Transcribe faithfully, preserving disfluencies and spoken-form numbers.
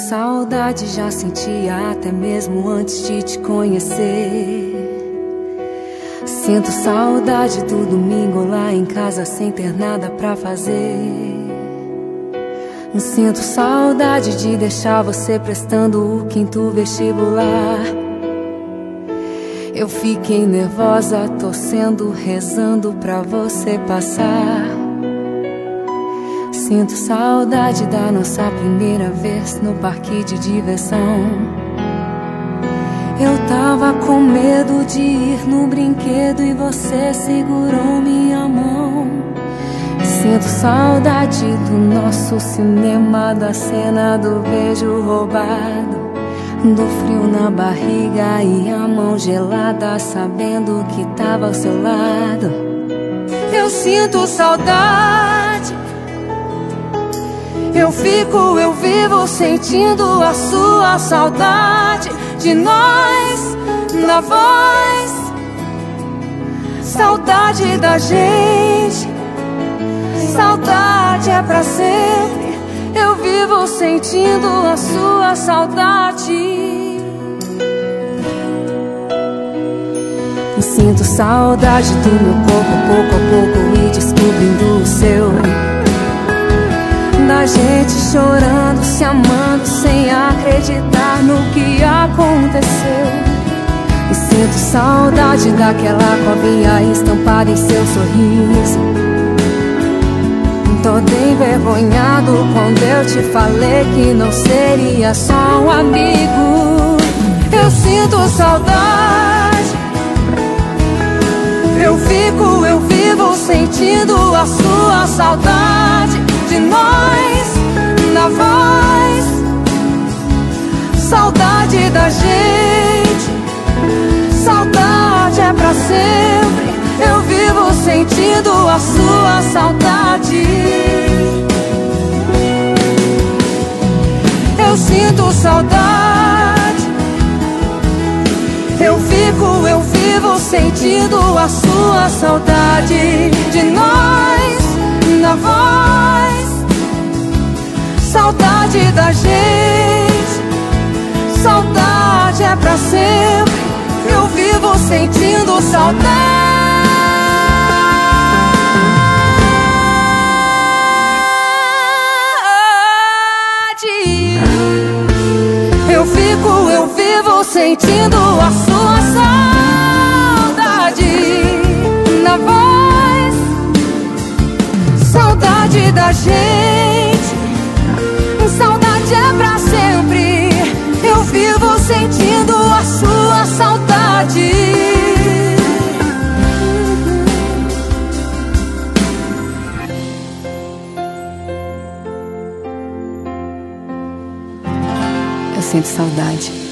saudade, já sentia até mesmo antes de te conhecer. Sinto saudade do domingo lá em casa sem ter nada pra fazer. Sinto saudade de deixar você prestando o quinto vestibular. Eu fiquei nervosa, torcendo, rezando pra você passar. Sinto saudade da nossa primeira vez no parque de diversão. Eu tava com medo de ir no brinquedo e você segurou minha mão. Sinto saudade do nosso cinema, da cena do beijo roubado, do frio na barriga e a mão gelada, sabendo que tava ao seu lado. Eu sinto saudade, eu fico, eu vivo sentindo a sua saudade de nós na voz, saudade da gente. Saudade é pra sempre, eu vivo sentindo a sua saudade. Sinto saudade do meu corpo pouco a pouco e descobrindo o seu. Da gente chorando, se amando, sem acreditar no que aconteceu. E sinto saudade daquela covinha estampada em seu sorriso. Todo envergonhado quando eu te falei que não seria só um amigo. Eu sinto saudade, eu fico, eu vivo sentindo a sua saudade de nós na voz, saudade da gente. Saudade é pra sempre, eu vivo sentindo a sua saudade. Eu sinto saudade, eu fico, eu vivo sentindo a sua saudade de nós na voz, saudade da gente. Saudade é pra sempre, eu vivo sentindo saudade. Eu fico, eu vivo sentindo a sua saudade na voz, saudade da gente. Saudade é pra sempre, eu vivo sentindo a sua saudade. Eu sinto saudade.